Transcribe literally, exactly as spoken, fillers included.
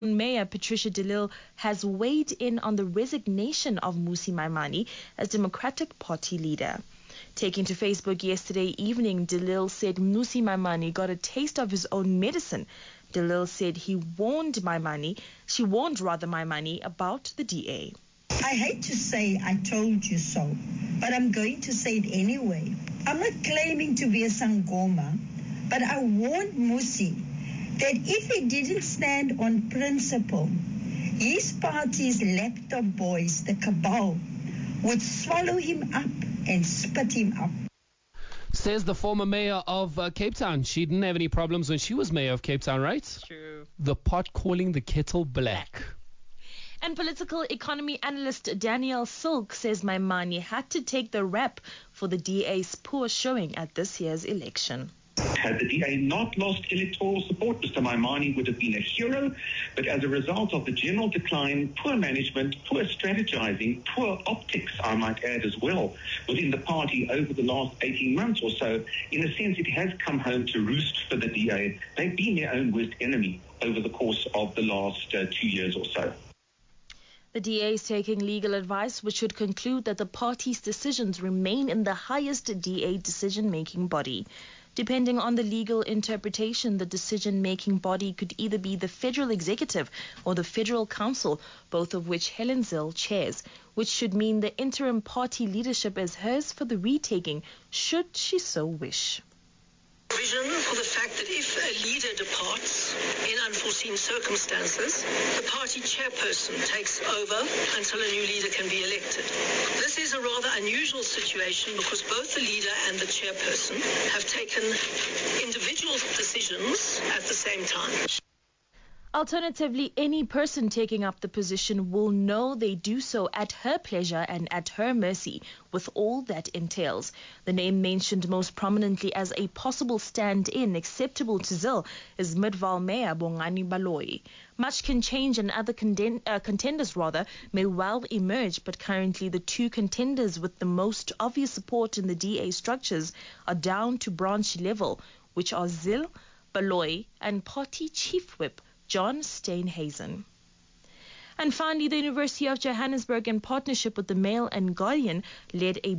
Mayor Patricia de Lille has weighed in on the resignation of Mmusi Maimane as Democratic Party leader. Taking to Facebook yesterday evening, de Lille said Mmusi Maimane got a taste of his own medicine. De Lille said he warned Maimane, she warned rather Maimane about the D A. I hate to say I told you so, but I'm going to say it anyway. I'm not claiming to be a Sangoma, but I warned Mmusi that if he didn't stand on principle, his party's laptop boys, the cabal, would swallow him up and spit him up. Says the former mayor of uh, Cape Town. She didn't have any problems when she was mayor of Cape Town, right? True. The pot calling the kettle black. black. And political economy analyst Daniel Silk says Maimane had to take the rap for the D A's poor showing at this year's election. Had the D A not lost electoral support, Mister Maimane would have been a hero, but as a result of the general decline, poor management, poor strategizing, poor optics, I might add as well, within the party over the last eighteen months or so, in a sense it has come home to roost for the D A. They've been their own worst enemy over the course of the last uh, two years or so. The D A is taking legal advice which should conclude that the party's decisions remain in the highest D A decision-making body. Depending on the legal interpretation, the decision-making body could either be the Federal Executive or the Federal Council, both of which Helen Zille chairs, which should mean the interim party leadership is hers for the retaking, should she so wish. Provision for the fact that if a leader departs in unforeseen circumstances, the party chairperson takes over until a new leader can be elected. This is a rather unusual situation because both the leader and the chairperson have taken individual decisions at the same time. Alternatively, any person taking up the position will know they do so at her pleasure and at her mercy, with all that entails. The name mentioned most prominently as a possible stand-in acceptable to Zille is Midvaal Mayor Bongani Baloyi. Much can change and other conden- uh, contenders rather may well emerge, but currently the two contenders with the most obvious support in the D A structures are down to branch level, which are Zille, Baloyi and Party Chief Whip John Steenhuisen. And finally, the University of Johannesburg, in partnership with the Mail and Guardian, led a